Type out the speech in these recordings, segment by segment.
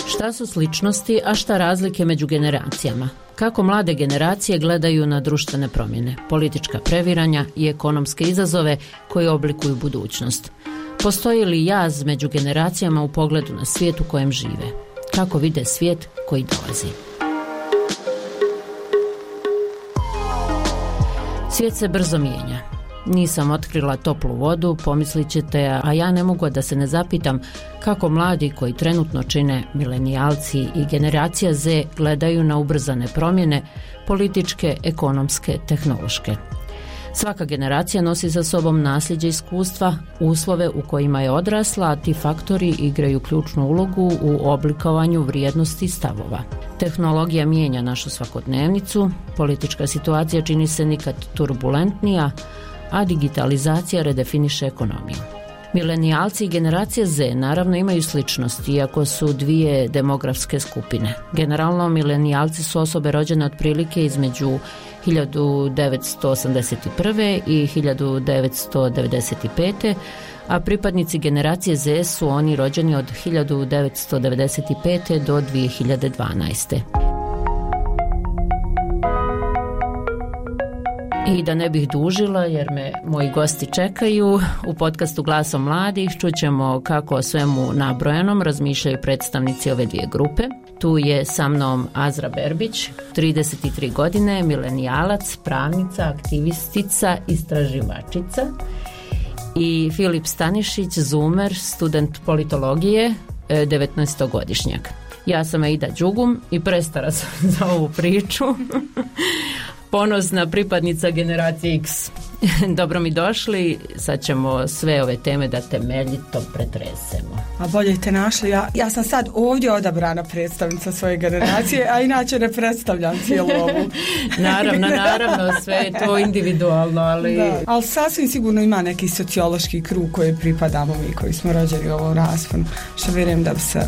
Šta su sličnosti, a šta razlike među generacijama? Kako mlade generacije gledaju na društvene promjene, politička previranja i ekonomske izazove koji oblikuju budućnost? Postoji li jaz među generacijama u pogledu na svijet u kojem žive? Kako vide svijet koji dolazi? Svijet se brzo mijenja. Nisam otkrila toplu vodu, pomislit ćete, a ja ne mogu da se ne zapitam kako mladi koji trenutno čine milenijalci i generacija Z gledaju na ubrzane promjene, političke, ekonomske, tehnološke. Svaka generacija nosi za sobom nasljeđe iskustva, uslove u kojima je odrasla, a ti faktori igraju ključnu ulogu u oblikovanju vrijednosti stavova. Tehnologija mijenja našu svakodnevnicu, politička situacija čini se nikad turbulentnija, a digitalizacija redefiniše ekonomiju. Milenijalci i generacija Z naravno imaju sličnosti, iako su dvije demografske skupine. Generalno, milenijalci su osobe rođene otprilike između 1981. i 1995. a pripadnici generacije Z su oni rođeni od 1995. do 2012. I da ne bih dužila, jer me moji gosti čekaju, u podcastu Glasom mladih čućemo kako o svemu nabrojenom razmišljaju predstavnici ove dvije grupe. Tu je sa mnom Azra Berbić, 33 godine, milenijalac, pravnica, aktivistica, istraživačica, i Filip Stanišić, zoomer, student politologije, 19-godišnjak. Ja sam Aida Đugum i prestara sam za ovu priču. Ponosna pripadnica generacije X. Dobro mi došli, sad ćemo sve ove teme da temeljito pretresemo. A bolje te našli, ja sam sad ovdje odabrana predstavnica svoje generacije, a inače ne predstavljam cijelu ovu. Naravno, sve je to individualno, ali... Da, ali sasvim sigurno ima neki sociološki krug koji pripadamo mi, koji smo rođeni u ovom rasponu, što vjerujem da bi se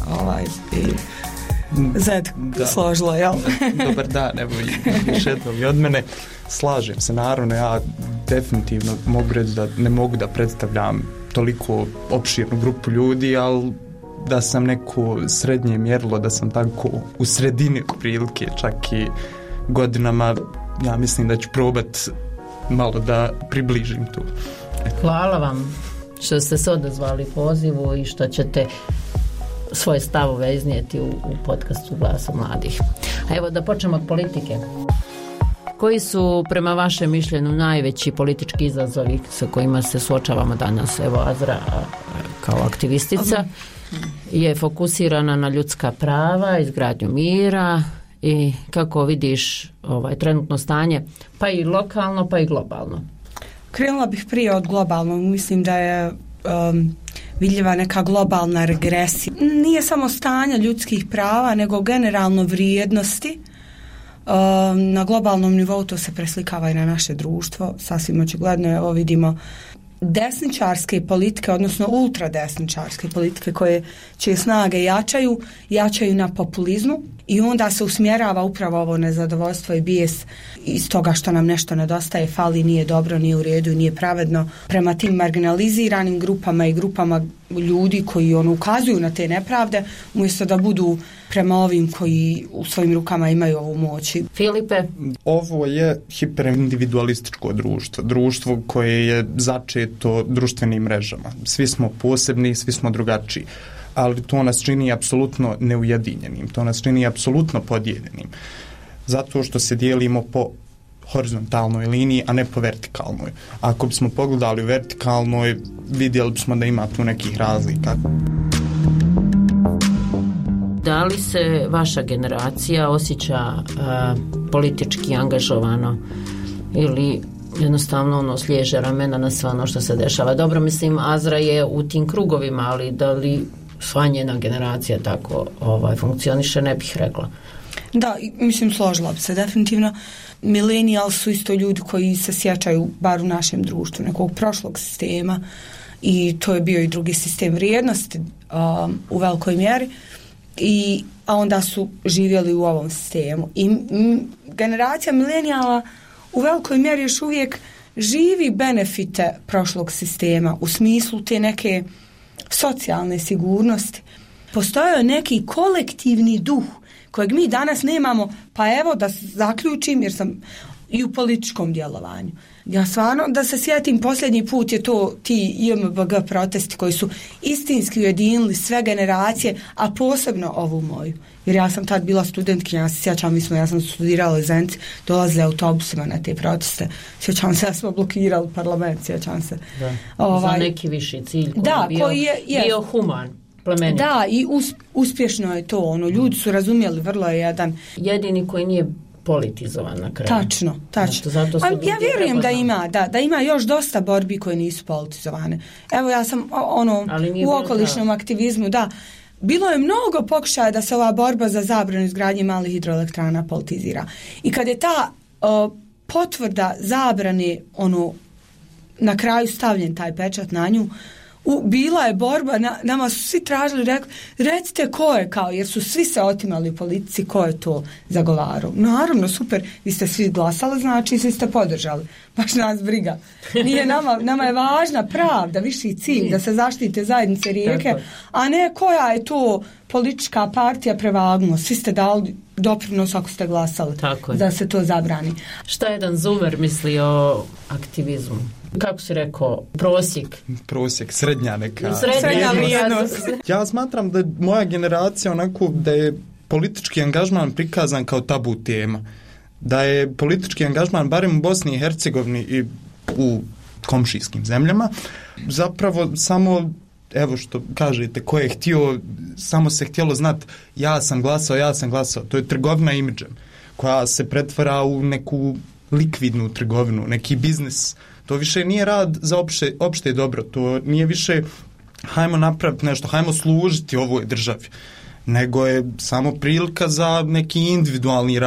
Zed složilo, jel? Dobar dan, evo još jednom i od mene. Slažem se, naravno, ja definitivno mogu reći da ne mogu da predstavljam toliko opširnu grupu ljudi, ali da sam neko srednje mjerilo, da sam tako u sredini prilike, čak i godinama, ja mislim da ću probat malo da približim tu. Hvala vam što ste se odazvali pozivu i što ćete svoje stavove iznijeti u podcastu Glasu mladih. A evo da počnemo od politike. Koji su prema vašem mišljenju najveći politički izazovi sa kojima se suočavamo danas? Evo Azra kao aktivistica je fokusirana na ljudska prava, izgradnju mira i kako vidiš trenutno stanje, pa i lokalno pa i globalno. Krenula bih prije od globalnog, mislim da je vidljiva neka globalna regresija. Nije samo stanje ljudskih prava, nego generalno vrijednosti. Na globalnom nivou to se preslikava i na naše društvo. Sasvim očigledno, evo vidimo desničarske politike, odnosno ultradesničarske politike čije snage jačaju na populizmu i onda se usmjerava upravo ovo nezadovoljstvo i bijes iz toga što nam nešto nedostaje, fali, nije dobro, nije u redu i nije pravedno prema tim marginaliziranim grupama i grupama ljudi koji ukazuju na te nepravde, umjesto da budu prema ovim koji u svojim rukama imaju ovu moć. Filipe? Ovo je hiperindividualističko društvo koje je začeto društvenim mrežama. Svi smo posebni, svi smo drugačiji, ali to nas čini apsolutno neujedinjenim, to nas čini apsolutno podijeljenim, zato što se dijelimo po horizontalnoj liniji, a ne po vertikalnoj. Ako bismo pogledali u vertikalnoj, vidjeli bismo da ima tu nekih razlika. Da li se vaša generacija osjeća politički angažovano ili jednostavno sliježe ramena na sve ono što se dešava? Dobro, mislim, Azra je u tim krugovima, ali da li sva njena generacija tako funkcioniše, ne bih rekla. Da, mislim, složila bi se definitivno. Millennials su isto ljudi koji se sjećaju, bar u našem društvu, nekog prošlog sistema, i to je bio i drugi sistem vrijednosti u velikoj mjeri, a onda su živjeli u ovom sistemu. I generacija milenijala u velikoj mjeri još uvijek živi benefite prošlog sistema u smislu te neke socijalne sigurnosti. postojao neki kolektivni duh kojeg mi danas nemamo, pa evo da zaključim jer sam i u političkom djelovanju. Ja stvarno da se sjetim, posljednji put je to ti JMBG protesti koji su istinski ujedinili sve generacije, a posebno ovu moju. Jer ja sam tad bila studentkinja, ja se sjećam, ja sam studirala u Zenici, dolazili autobusima na te proteste. Sjećam se da smo blokirali parlament, sjećam se. Za neki viši cilj koji je bio human. Plemenit. Da, i uspješno je to. Ljudi su razumjeli, vrlo je jedan... Jedini koji nije politizovan na kraju. Tačno. Ja vjerujem da ima još dosta borbi koje nisu politizovane. Evo ja sam u okolišnom aktivizmu, da. Bilo je mnogo pokušaja da se ova borba za zabranu izgradnje malih hidroelektrana politizira. I kad je ta potvrda zabrane na kraju stavljen taj pečat na nju, bila je borba, nama su svi tražili, recite ko je, jer su svi se otimali u politici, ko je to zagovarao. Naravno, super, vi ste svi glasali, znači svi ste podržali. Baš nas briga. Nije nama je važna pravda, viši cilj, da se zaštite zajednice Rijeke, a ne koja je to politička partija prevagnuo. Svi ste dali doprinos ako ste glasali da se to zabrani. Šta jedan Zumer misli o aktivizmu? Kako si rekao, prosjek, srednja neka. Srednja vrijednost. Ja smatram da moja generacija onako da je politički angažman prikazan kao tabu tema. Da je politički angažman, barem u Bosni i Hercegovini i u komšijskim zemljama, zapravo samo, evo što kažete, ko je htio, samo se htjelo znati ja sam glasao. To je trgovina imidžem koja se pretvara u neku likvidnu trgovinu, neki biznis. To više nije rad za opšte dobro, to nije više hajmo napraviti nešto, hajmo služiti ovoj državi, nego je samo prilika za neki individualni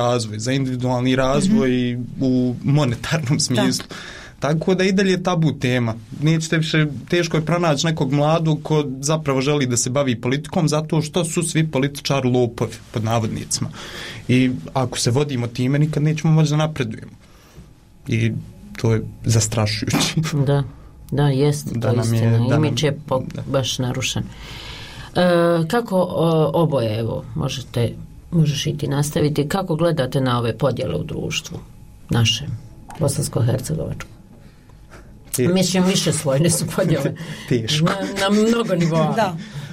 razvoj u monetarnom smislu. Tako da i dalje tabu tema. Nećete više, teško je pronaći nekog mladog ko zapravo želi da se bavi politikom zato što su svi političari lopovi, pod navodnicima. I ako se vodimo time, nikad nećemo moći da napredujemo. I to je zastrašujuće. Da, jest, to je istina. Imidž je baš narušen. Kako oboje, evo, možeš i ti nastaviti, kako gledate na ove podjele u društvu našem, bosansko-hercegovačkom? Mislim, više slojne su podjele. Teško. Na mnogo nivoa. Da.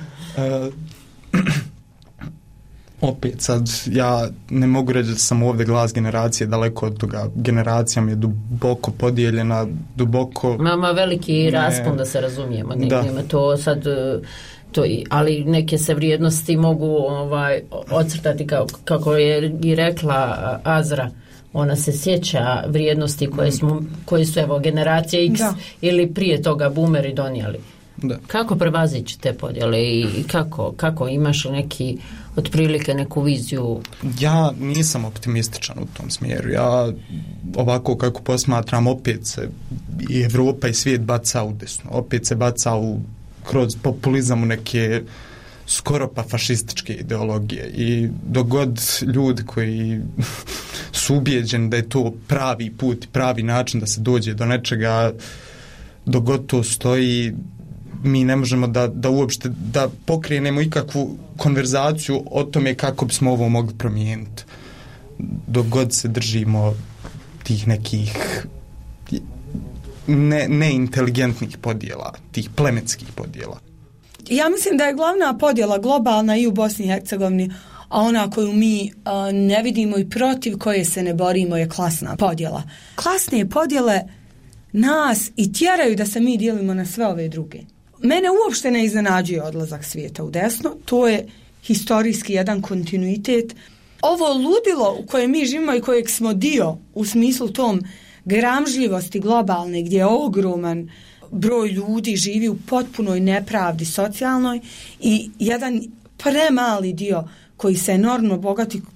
Opet sad, ja ne mogu reći da sam ovdje glas generacije, daleko od toga. Generacija mi je duboko podijeljena, duboko... Mama veliki raspon, da se razumijemo. Nema to sad... ali neke se vrijednosti mogu ocrtati kako je i rekla Azra. Ona se sjeća vrijednosti koje su evo generacije X ili prije toga boomeri donijeli. Da. Kako prevazići te podjele i kako imaš neki otprilike neku viziju? Ja nisam optimističan u tom smjeru. Ja ovako kako posmatram, opet se i Evropa i svijet baca u desno. Opet se baca kroz populizam u neke skoro pa fašističke ideologije. I dok god ljudi koji su ubijeđeni da je to pravi put, pravi način da se dođe do nečega, dok god to stoji, mi ne možemo da uopšte da pokrenemo ikakvu konverzaciju o tome kako bismo ovo mogli promijeniti. Dok god se držimo tih nekih neinteligentnih podjela, tih plemenskih podjela. Ja mislim da je glavna podjela globalna i u Bosni i Hercegovini, a ona koju mi ne vidimo i protiv koje se ne borimo je klasna podjela. Klasne podjele nas i tjeraju da se mi dijelimo na sve ove druge. Mene uopšte ne iznenađuje odlazak svijeta u desno, to je historijski jedan kontinuitet. Ovo ludilo u kojem mi živimo i kojeg smo dio u smislu tom gramžljivosti globalne, gdje je ogroman broj ljudi živi u potpunoj nepravdi socijalnoj i jedan premali dio koji se enormno bogati,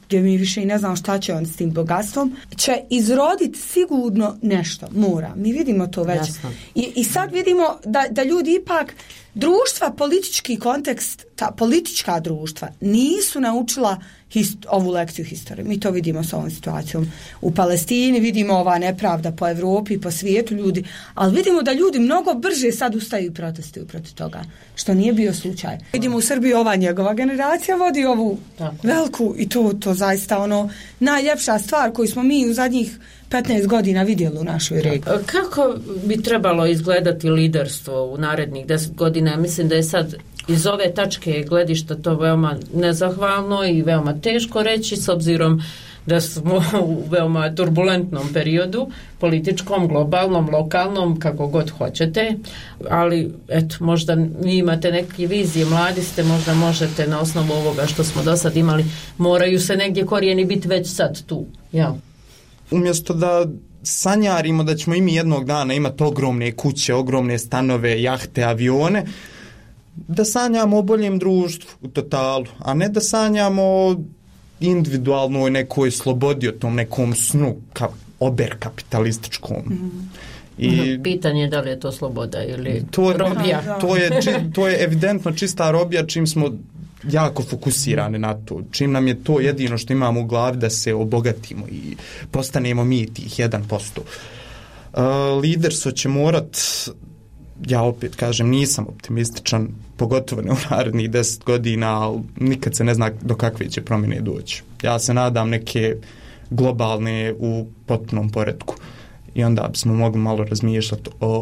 gdje mi više i ne znam šta će on s tim bogatstvom, će izroditi sigurno nešto, mora. Mi vidimo to već. I sad vidimo da ljudi ipak, društva, politički kontekst, ta politička društva nisu naučila ovu lekciju historije. Mi to vidimo s ovom situacijom u Palestini, vidimo ova nepravda po Evropi i po svijetu ljudi, ali vidimo da ljudi mnogo brže sad ustaju i protestuju protiv toga, što nije bio slučaj. Vidimo u Srbiji ova njegova generacija vodi ovu veliku i to zaista najljepša stvar koju smo mi u zadnjih 15 godina vidjeli u našoj regiji. Kako bi trebalo izgledati liderstvo u narednih 10 godina? Mislim da je sad iz ove tačke gledišta to veoma nezahvalno i veoma teško reći, s obzirom da smo u veoma turbulentnom periodu, političkom, globalnom, lokalnom, kako god hoćete, ali eto, možda vi imate neke vizije, mladi ste, možda možete na osnovu ovoga što smo do sad imali, moraju se negdje korijeni biti već sad tu, ja. Umjesto da sanjarimo da ćemo i mi jednog dana imati ogromne kuće, ogromne stanove, jahte, avione, da sanjamo o boljem društvu u totalu, a ne da sanjamo o individualnoj nekoj slobodi, o tom nekom snu oberkapitalističkom. I pitanje je da li je to sloboda ili robija. To je evidentno čista robija, čim smo jako fokusirani na to. Čim nam je to jedino što imamo u glavi da se obogatimo i postanemo mi tih 1%. Liderstvo će morat, ja opet kažem, nisam optimističan, pogotovo ne u narednih 10 godina, ali nikad se ne zna do kakve će promjene doći. Ja se nadam neke globalne u potpunom poretku i onda bismo mogli malo razmišljati o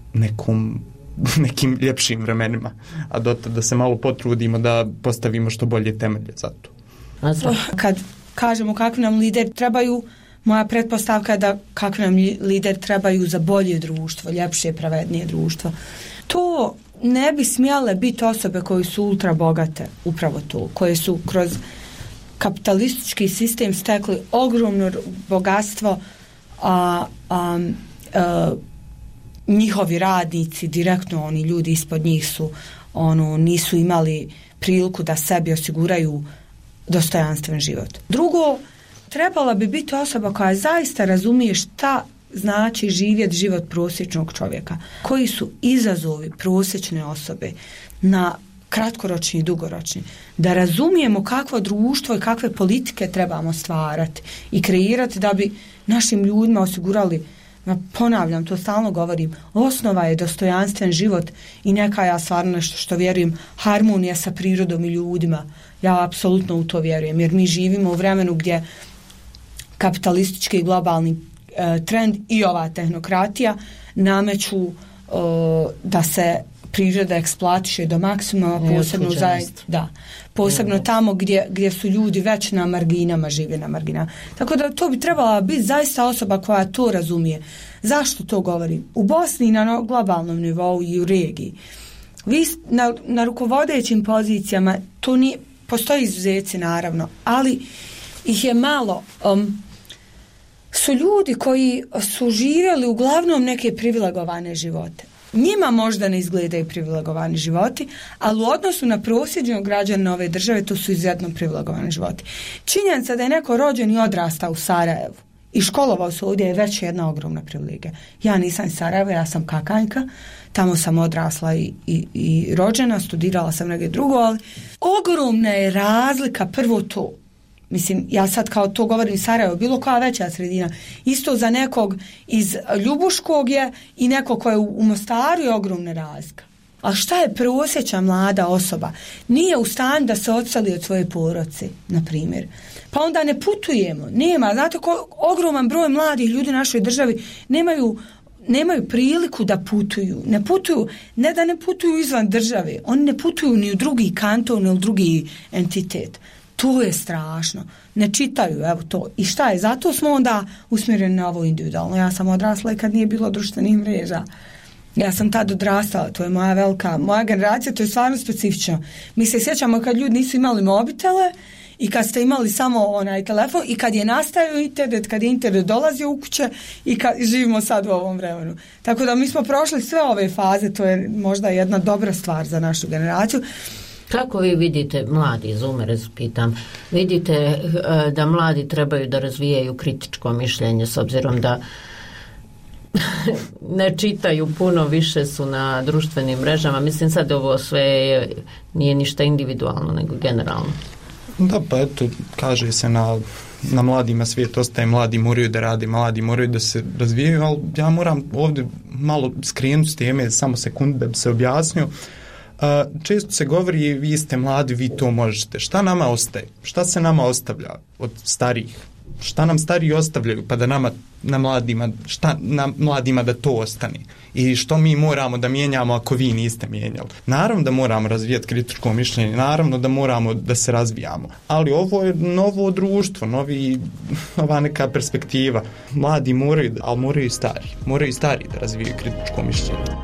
nekim ljepšim vremenima, a dotad da se malo potrudimo da postavimo što bolje temelje za to. Kad kažemo kakvi nam lideri trebaju, moja pretpostavka je da kakvi nam lideri trebaju za bolje društvo, ljepše, pravednije društvo. To ne bi smjele biti osobe koje su ultra bogate, upravo to, koje su kroz kapitalistički sistem stekli ogromno bogatstvo, njihovi radnici, direktno oni ljudi ispod njih su nisu imali priliku da sebi osiguraju dostojanstven život. Drugo, trebala bi biti osoba koja zaista razumije šta znači živjeti život prosječnog čovjeka. Koji su izazovi prosječne osobe na kratkoročni i dugoročni. Da razumijemo kakvo društvo i kakve politike trebamo stvarati i kreirati da bi našim ljudima osigurali, ponavljam, to stalno govorim, osnova je dostojanstven život i neka, ja stvarno nešto što vjerujem, harmonija sa prirodom i ljudima. Ja apsolutno u to vjerujem, jer mi živimo u vremenu gdje kapitalistički i globalni trend i ova tehnokratija nameću da se priroda eksploatiše do maksimuma, posebno tamo gdje su ljudi već na marginama, žive na marginama. Tako da to bi trebala biti zaista osoba koja to razumije. Zašto to govorim? U Bosni na globalnom nivou i u regiji. Vi na rukovodećim pozicijama, to nije, postoji izuzeci naravno, ali ih je malo. Su ljudi koji su živjeli uglavnom neke privilegovane živote. Njima možda ne izgledaju privilegovani životi, ali u odnosu na prosječnog građana ove države to su izuzetno privilegovani životi. Činjenica da je neko rođen i odrastao u Sarajevu i školovao se ovdje je već jedna ogromna privilegija. Ja nisam iz Sarajeva, ja sam Kakanjka, tamo sam odrasla i rođena, studirala sam negdje drugo, ali ogromna je razlika, prvo to. Mislim, ja sad kao to govorim Sarajevo, bilo koja veća sredina. Isto za nekog iz Ljubuškog je i neko ko je u Mostaru je ogromna razlika. A šta je prosječna mlada osoba? Nije u stanju da se odseli od svoje porodice, na primjer. Pa onda ne putujemo. Nema, znate, ogroman broj mladih ljudi u našoj državi nemaju priliku da putuju. Ne da ne putuju izvan države. Oni ne putuju ni u drugi kanton, ni u drugi entitet. To je strašno. Ne čitaju, evo to. I šta je? Zato smo onda usmjereni na ovo individualno. Ja sam odrasla i kad nije bilo društvenih mreža. Ja sam tad odrastala, to je moja generacija, to je stvarno specifično. Mi se sjećamo kad ljudi nisu imali mobitele i kad ste imali samo onaj telefon i kad je nastajao internet, kad je internet dolazio u kuće i kad živimo sad u ovom vremenu. Tako da mi smo prošli sve ove faze, to je možda jedna dobra stvar za našu generaciju. Kako vi vidite, mladi zoomere pitam, vidite da mladi trebaju da razvijaju kritičko mišljenje s obzirom da ne čitaju puno, više su na društvenim mrežama. Mislim sad ovo sve nije ništa individualno nego generalno. Da, pa eto, kaže se na mladima svijet ostaje, mladi moraju da rade, mladi moraju da se razvijaju, ali ja moram ovdje malo skrenuti s teme, samo sekundu da bi se objasnio. Često se govori, vi ste mladi, vi to možete. Šta nama ostaje? Šta se nama ostavlja od starijih? Šta nam stariji ostavljaju pa da nama na mladima da to ostane? I što mi moramo da mijenjamo ako vi niste mijenjali? Naravno da moramo razvijati kritičko mišljenje, naravno da moramo da se razvijamo, ali ovo je novo društvo, nova neka perspektiva. Mladi moraju, ali moraju i stari da razvijaju kritičko mišljenje.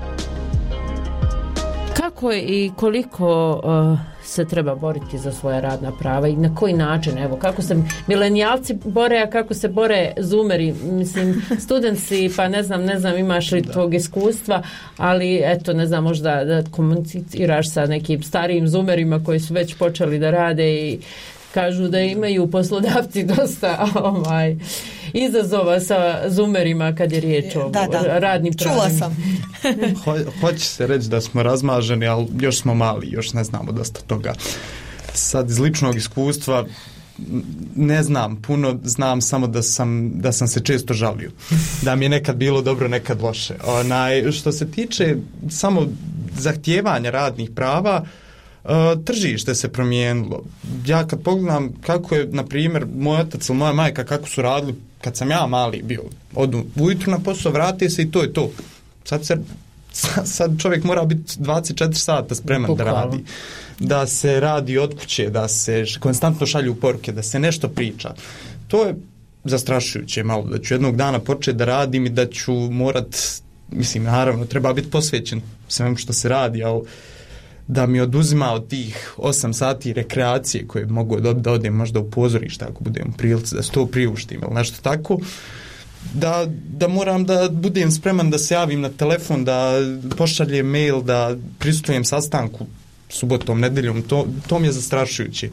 Kako i koliko se treba boriti za svoja radna prava i na koji način, evo, kako se milenijalci bore, a kako se bore zoomeri, mislim, studentsi, pa ne znam imaš li tog iskustva, ali eto, ne znam, možda da komuniciraš sa nekim starijim zoomerima koji su već počeli da rade i kažu da imaju poslodavci dosta izazova sa zoomerima kad je riječ o radnim pravima. Čula sam. Hoće se reći da smo razmaženi, ali još smo mali, još ne znamo dosta toga. Sad iz ličnog iskustva ne znam puno, znam samo da sam se često žalio. Da mi je nekad bilo dobro, nekad loše. Što se tiče samo zahtijevanja radnih prava, tržište se promijenilo. Ja kad pogledam kako je, na primjer, moj otac ili moja majka kako su radili kad sam ja mali bio, odu ujutru na posao, vrati se i to je to. Sad čovjek mora biti 24 sata spreman da radi. Da se radi od kuće, da se konstantno šalju poruke, da se nešto priča. To je zastrašujuće malo, da ću jednog dana početi da radim i da ću morat, mislim, naravno, treba biti posvećen svemu što se radi, ali da mi oduzima od tih 8 sati rekreacije koje mogu da odem možda u pozorište ako budem u prilici, da se to priuštim ili nešto tako, da moram da budem spreman da se javim na telefon, da pošaljem mail, da prisustujem sastanku subotom, nedeljom, to mi je zastrašujuće.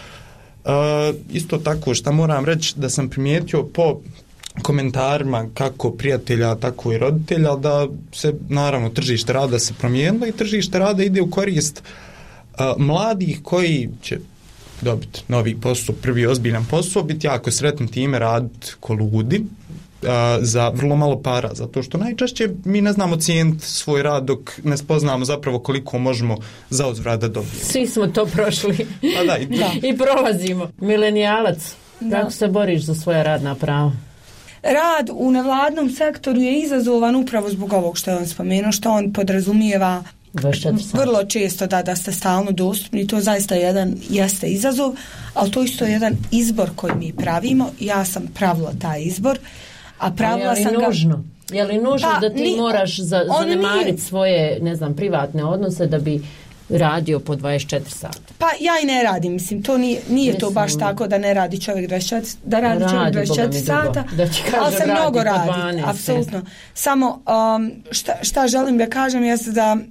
Isto tako, šta moram reći, da sam primijetio po komentarima kako prijatelja, tako i roditelja, da se, naravno, tržište rada se promijenilo i tržište rada ide u korist mladih koji će dobiti novi posao, prvi ozbiljan posao, biti jako sretni time, raditi ko ludi za vrlo malo para, zato što najčešće mi ne znamo cijeniti svoj rad dok ne spoznamo zapravo koliko možemo za uzvrat da dobijemo. Svi smo to prošli. I prolazimo. Milenijalac, kako se boriš za svoja radna prava? Rad u nevladnom sektoru je izazovan upravo zbog ovog što je on spomenuo, što on podrazumijeva vrlo često da ste stalno dostupni. To zaista jeste izazov, ali to isto je jedan izbor koji mi pravimo. Ja sam pravila taj izbor, a pravila sam ga... Je li nužno da ti moraš zanemariti svoje, ne znam, privatne odnose da bi radio po 24 sata? Pa ja i ne radim, mislim, to nije to baš tako da ne radi čovjek 24 sata, ali se mnogo radi, 12, apsolutno. Samo šta želim da kažem jeste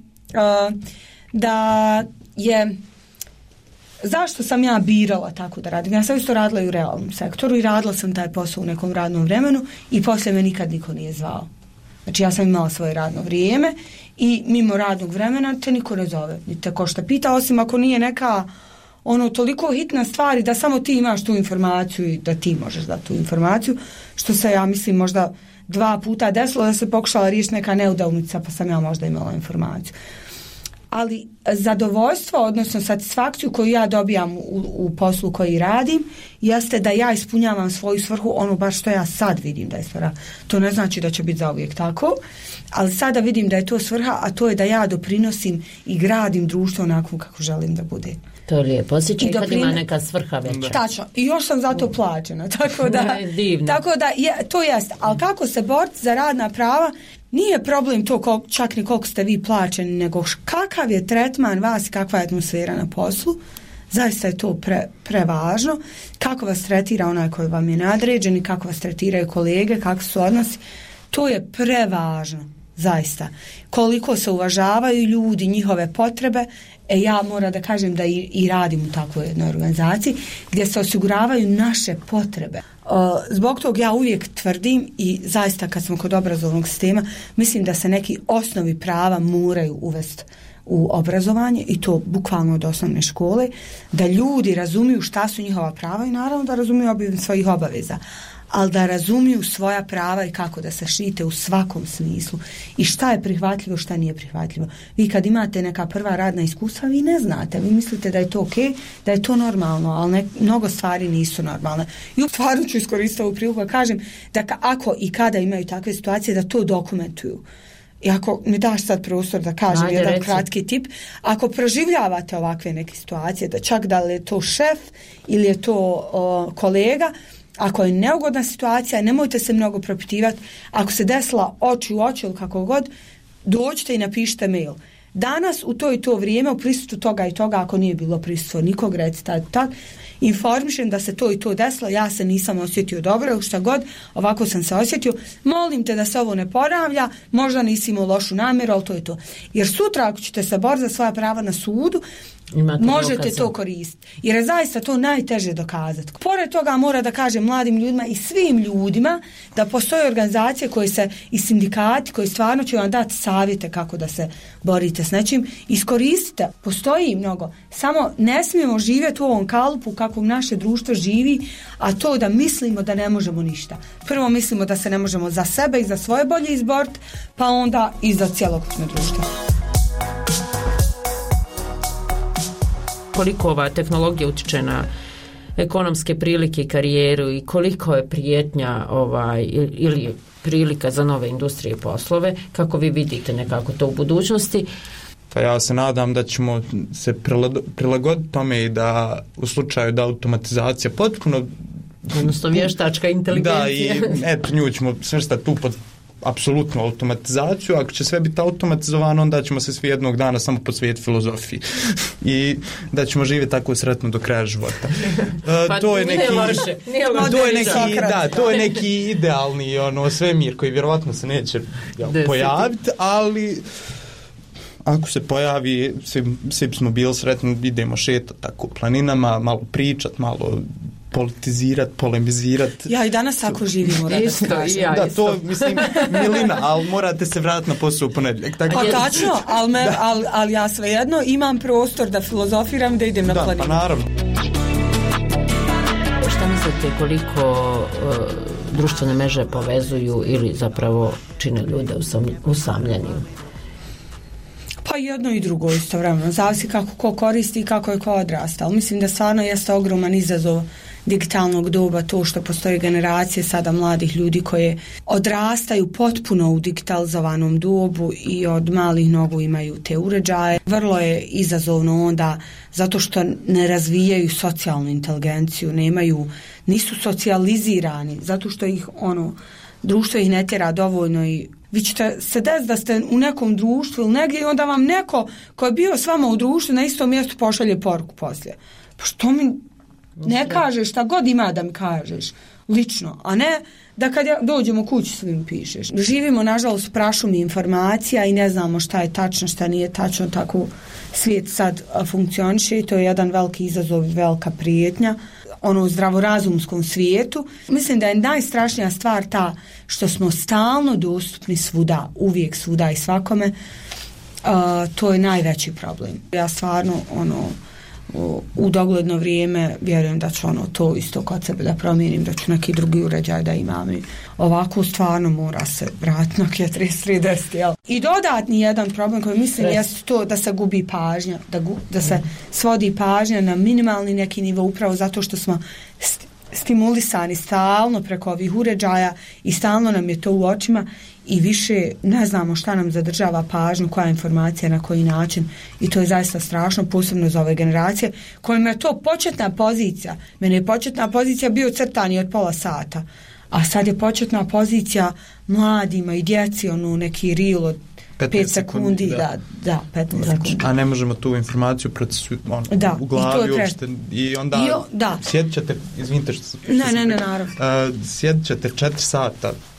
da je zašto sam ja birala tako da radim. Ja sam isto radila i u realnom sektoru i radila sam taj posao u nekom radnom vremenu i poslije me nikad niko nije zvao. Znači ja sam imala svoje radno vrijeme i mimo radnog vremena te niko ne zove, ni te ko šta pita, osim ako nije neka toliko hitna stvar da samo ti imaš tu informaciju i da ti možeš dati tu informaciju, što se, ja mislim, možda 2 puta desilo da se pokušala riješiti neka neudavnica pa sam ja možda imala informaciju. Ali zadovoljstvo, odnosno satisfakciju koju ja dobijam u poslu koji radim, jeste da ja ispunjavam svoju svrhu, baš što ja sad vidim da je svrha. To ne znači da će biti zauvijek tako, ali sada vidim da je to svrha, a to je da ja doprinosim i gradim društvo onako kako želim da bude. To je lijepo, osjećaj kad ima neka svrha veća. Tačno, i još sam za to plaćena, tako da to jest, ali kako se boriti za radna prava, nije problem to čak ni koliko ste vi plaćeni, nego kakav je tretman vas i kakva je atmosfera na poslu. Zaista je to prevažno. Kako vas tretira onaj koji vam je nadređen i kako vas tretiraju kolege, kakvi su odnosi. To je prevažno. zaista. Koliko se uvažavaju ljudi, njihove potrebe. Ja moram da kažem da i radim u takvoj jednoj organizaciji gdje se osiguravaju naše potrebe. Zbog toga ja uvijek tvrdim i zaista kad smo kod obrazovnog sistema, mislim da se neki osnovi prava moraju uvesti u obrazovanje i to bukvalno od osnovne škole, da ljudi razumiju šta su njihova prava i naravno da razumiju svojih obaveza, ali da razumiju svoja prava i kako da se štite u svakom smislu i šta je prihvatljivo, šta nije prihvatljivo. Vi kad imate neka prva radna iskustva, vi ne znate, vi mislite da je to okej, da je to normalno, ali mnogo stvari nisu normalne. I u stvaru ću iskoristiti ovu priliku da kažem da ako i kada imaju takve situacije, da to dokumentuju. I ako mi daš sad prostor da kažem jedan kratki tip, ako proživljavate ovakve neke situacije, da čak da li je to šef ili je to kolega, ako je neugodna situacija, nemojte se mnogo propitivati. Ako se desila oči u oči ili kako god, dođite i napišite mail. Danas u to i to vrijeme u prisustvu toga i toga, ako nije bilo prisustvo nikog, recite tak, informišem da se to i to desilo, ja se nisam osjetio dobro ili šta god, ovako sam se osjetio, molim te da se ovo ne ponavlja, možda nisi imao lošu namjeru, ali to je to. Jer sutra ako ćete se boriti za svoja prava na sudu, možete to koristiti. Jer je zaista to najteže dokazati. Pored toga mora da kažem mladim ljudima i svim ljudima da postoje organizacije koje se i sindikati koji stvarno će vam dati savjete kako da se borite s nečim. Iskoristite, postoji mnogo. Samo ne smijemo živjeti u ovom kalupu kako naše društvo živi, a to da mislimo da ne možemo ništa. Prvo mislimo da se ne možemo za sebe i za svoje bolje izboriti, pa onda i za cjelokupno društvo. Koliko ova tehnologija utiče na ekonomske prilike i karijeru i koliko je prijetnja ili prilika za nove industrije i poslove, kako vi vidite nekako to u budućnosti? Pa ja se nadam da ćemo se prilagoditi tome i da u slučaju da automatizacija potpuno... Odnosno vještačka inteligencija. Da, i nju ćemo svrstati tu pod apsolutnu automatizaciju. Ako će sve biti automatizovano, onda ćemo se svi jednog dana samo posvetiti filozofiji i da ćemo živjeti tako sretno do kraja života. Pa to je neki, to je neki idealni svemir koji vjerovatno se neće pojaviti, ali ako se pojavi, svi smo bili sretni, idemo šetati tako planinama, malo pričat, malo politizirati, polemizirati. Ja i danas tako živim, da, to mislim milina, ali morate se vratiti na posao u ponedjeljak. Pa tačno, ali ja svejedno imam prostor da filozofiram, da idem na planinu. Da, pa naravno. Šta mislite koliko društvene mreže povezuju ili zapravo čine ljude usamljenim? Pa jedno i drugo istovremeno. Zavisi kako ko koristi i kako je ko odrasta. Ali mislim da stvarno jeste ogroman izazov digitalnog doba to što postoje generacije sada mladih ljudi koje odrastaju potpuno u digitalizovanom dobu i od malih nogu imaju te uređaje. Vrlo je izazovno onda zato što ne razvijaju socijalnu inteligenciju, nisu socijalizirani, zato što ih društvo ih ne tjera dovoljno i vi ćete se desiti da ste u nekom društvu ili negdje i onda vam neko ko je bio s vama u društvu na istom mjestu pošalje poruku poslije. Pa što mi ne kažeš šta god ima da mi kažeš lično, a ne da kad dođemo kući svim pišeš. Živimo nažalost u prašumi informacija i ne znamo šta je tačno, šta nije tačno, tako svijet sad funkcioniše i to je jedan veliki izazov i velika prijetnja u zdravorazumskom svijetu. Mislim da je najstrašnija stvar ta što smo stalno dostupni svuda, uvijek svuda i svakome. To je najveći problem. Ja stvarno u dogledno vrijeme vjerujem da ću to isto kod sebe da promijenim, da ću neki drugi uređaj da imam i ovako stvarno mora se vratiti na 3310. I dodatni jedan problem koji mislim jest to da se gubi pažnja, da se svodi pažnja na minimalni neki nivo upravo zato što smo stimulisani stalno preko ovih uređaja i stalno nam je to u očima i više ne znamo šta nam zadržava pažnju, koja informacija, na koji način i to je zaista strašno, posebno za ove generacije kojima je to početna pozicija. Meni je početna pozicija bio crtani od pola sata, a sad je početna pozicija mladima i djeci, neki reel od 5 sekundi, da 15 sekundi. A ne možemo tu informaciju u glavi uopšte i onda sjedit ćete, izvinite što ne, naravno. Sjedit ćete 4 sata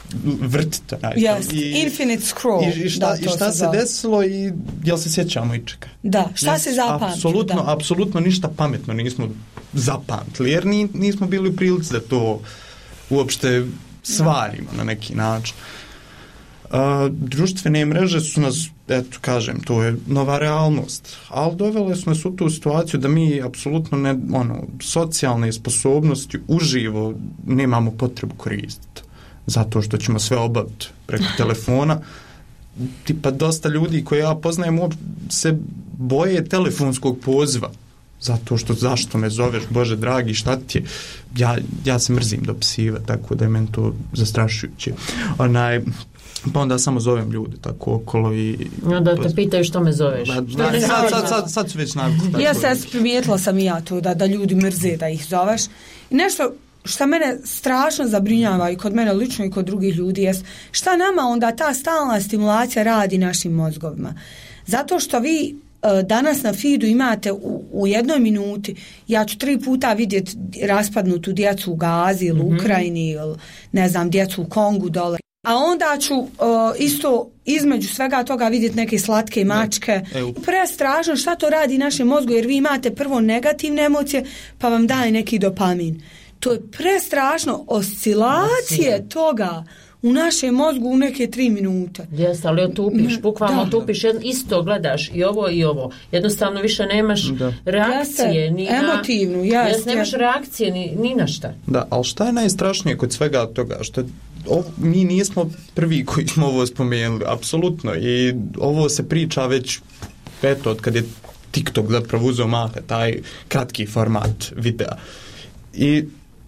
vrtite. Infinite scroll. I šta se desilo i jel se sjećamo ičega? Da, šta se zapamtilo? Apsolutno ništa pametno nismo zapamtili, jer nismo bili u prilici da to uopšte svarimo na neki način. Društvene mreže su nas, eto kažem, to je nova realnost, ali dovele su nas u tu situaciju da mi apsolutno socijalne sposobnosti uživo nemamo potrebu koristiti, zato što ćemo sve obaviti preko telefona. Tipa dosta ljudi koje ja poznajem se boje telefonskog poziva, zato što zašto me zoveš, Bože dragi, šta ti je? Ja se mrzim dopisiva, tako da je meni to zastrašujuće. Pa onda samo zovem ljude tako okolo i... Da te pitaju što me zoveš. Sad su već navikli. Ja se primijetila sam i ja to da ljudi mrze da ih zoveš. I nešto što mene strašno zabrinjava i kod mene lično i kod drugih ljudi jest šta nama onda ta stalna stimulacija radi našim mozgovima. Zato što vi danas na feedu imate u jednoj minuti, ja ću 3 puta vidjeti raspadnutu djecu u Gazi ili u Ukrajini ili ne znam, djecu u Kongu dole. A onda ću isto između svega toga vidjeti neke slatke mačke. Prestrašno šta to radi našem mozgu, jer vi imate prvo negativne emocije pa vam daje neki dopamin. To je prestrašno, oscilacije toga u našem mozgu u neke 3 minute. Jeste, ali otupiš, bukvalno otupiš, isto gledaš i ovo. Jednostavno više nemaš reakcije. Emotivnu, nemaš reakcije ni na šta. Da, ali šta je najstrašnije kod svega toga? Što mi nismo prvi koji smo ovo spomenuli, apsolutno. I ovo se priča već, eto, od kad je TikTok zapravo uzeo maha, taj kratki format videa. I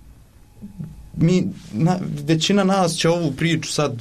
većina nas će ovu priču sad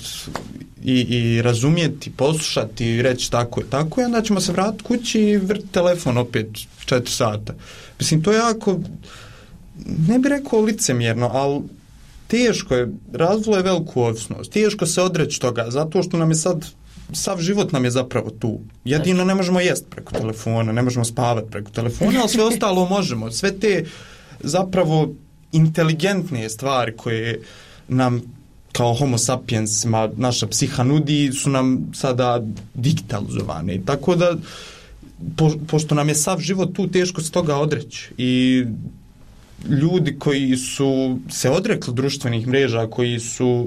i razumjeti, poslušati i reći tako i onda ćemo se vratiti kući i vrti telefon opet 4 sata. Mislim, to je jako, ne bih rekao licemjerno, ali teško je, razvilo je veliku ovisnost, teško se odreći toga, zato što nam je sad, sav život nam je zapravo tu. Jedino ne možemo jesti preko telefona, ne možemo spavati preko telefona, ali sve ostalo možemo. Sve te zapravo inteligentne stvari koje nam kao homo sapiensima naša psiha nudi su nam sada digitalizovane. Tako da, pošto nam je sav život tu, teško se toga odreći. I ljudi koji su se odrekli društvenih mreža, koji su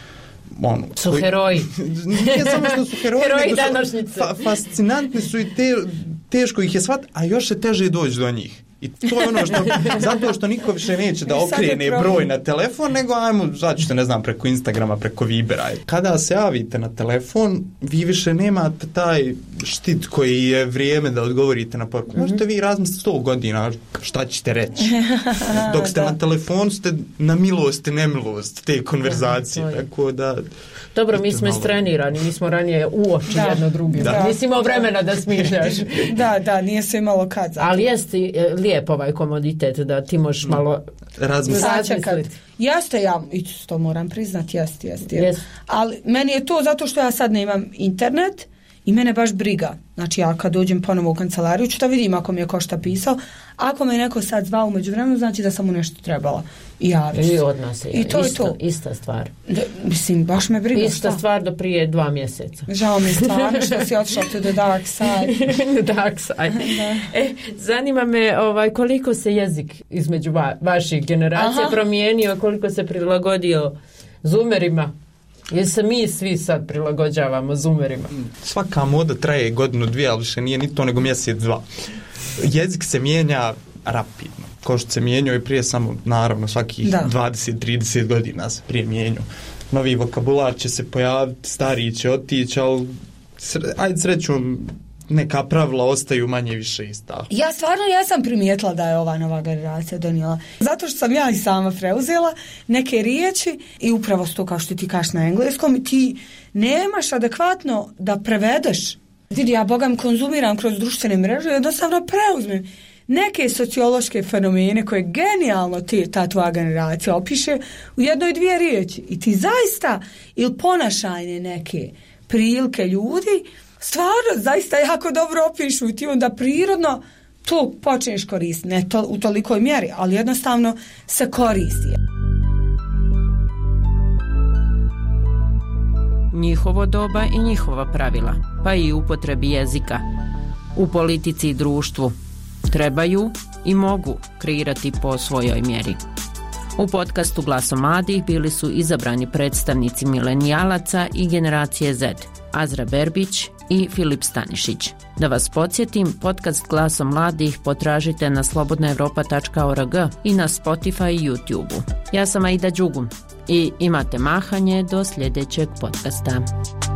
heroji. Nije samo što su heroji današnjice. Fascinantni su i teško ih je shvatiti, a još se teže doći do njih. I to je ono što, zato što niko više neće da okrene broj na telefon, nego ajmo, začite, ne znam, preko Instagrama, preko Vibera. Kada se javite na telefon, vi više nemate taj štit koji je vrijeme da odgovorite na poruku. Možete vi razmisliti 100 godina šta ćete reći. Dok ste na telefonu, ste na milost i nemilost te konverzacije. Tako da... Dobro, mi smo istrenirani, mi smo ranije u oči jedno drugim. Nisi imao vremena da smišljaš. Da, nije se imalo kad. Ali jeste lijep ovaj komoditet da ti možeš malo razmisliti. Jeste, ja to moram priznati, jeste. Ali meni je to zato što ja sad nemam internet i mene baš briga. Znači ja kad dođem ponovo u kancelariju ću da vidim ako mi je ko šta pisao. Ako me neko sad zvao u međuvremenu, znači da sam mu nešto trebala. I od nas je. I to je to. Ista stvar. Mislim, baš me briga. Ista stvar do prije 2 mjeseca. Žao mi stvarno što si otišla to the dark side. Dark side. Zanima me koliko se jezik između vaših generacija promijenio, koliko se prilagodio zoomerima. Jer se mi svi sad prilagođavamo zoomerima. Svaka moda traje 1-2, ali više nije ni to nego 1-2. Jezik se mijenja rapidno. Ko što se mijenjao i prije samo, naravno, svakih 20-30 godina se prije mijenjao. Novi vokabular će se pojaviti, stariji će otići, ali ajde srećom, neka pravila ostaju manje više ista. Ja sam primijetila da je ova nova generacija donijela. Zato što sam ja i sama preuzela neke riječi i upravo to kao što ti kažeš na engleskom, ti nemaš adekvatno da prevedeš. Vidi, ja bogam konzumiram kroz društvene mreže i jednostavno preuzmem neke sociološke fenomene koje genijalno ta tvoja generacija opiše u 1-2 riječi. I ti zaista, ili ponašajne neke prilike ljudi, stvarno zaista jako dobro opišu i ti onda prirodno to počneš koristiti. Ne u tolikoj mjeri, ali jednostavno se koristi. njihovo doba i njihova pravila, pa i upotrebi jezika. U politici i društvu trebaju i mogu kreirati po svojoj mjeri. U podcastu Glasom mladih bili su izabrani predstavnici milenijalaca i generacije Z, Azra Berbić i Filip Stanišić. Da vas podsjetim, podcast Glasom mladih potražite na slobodnaevropa.org i na Spotify i YouTube-u. Ja sam Aida Đugum i imate mahanje do sljedećeg podcasta.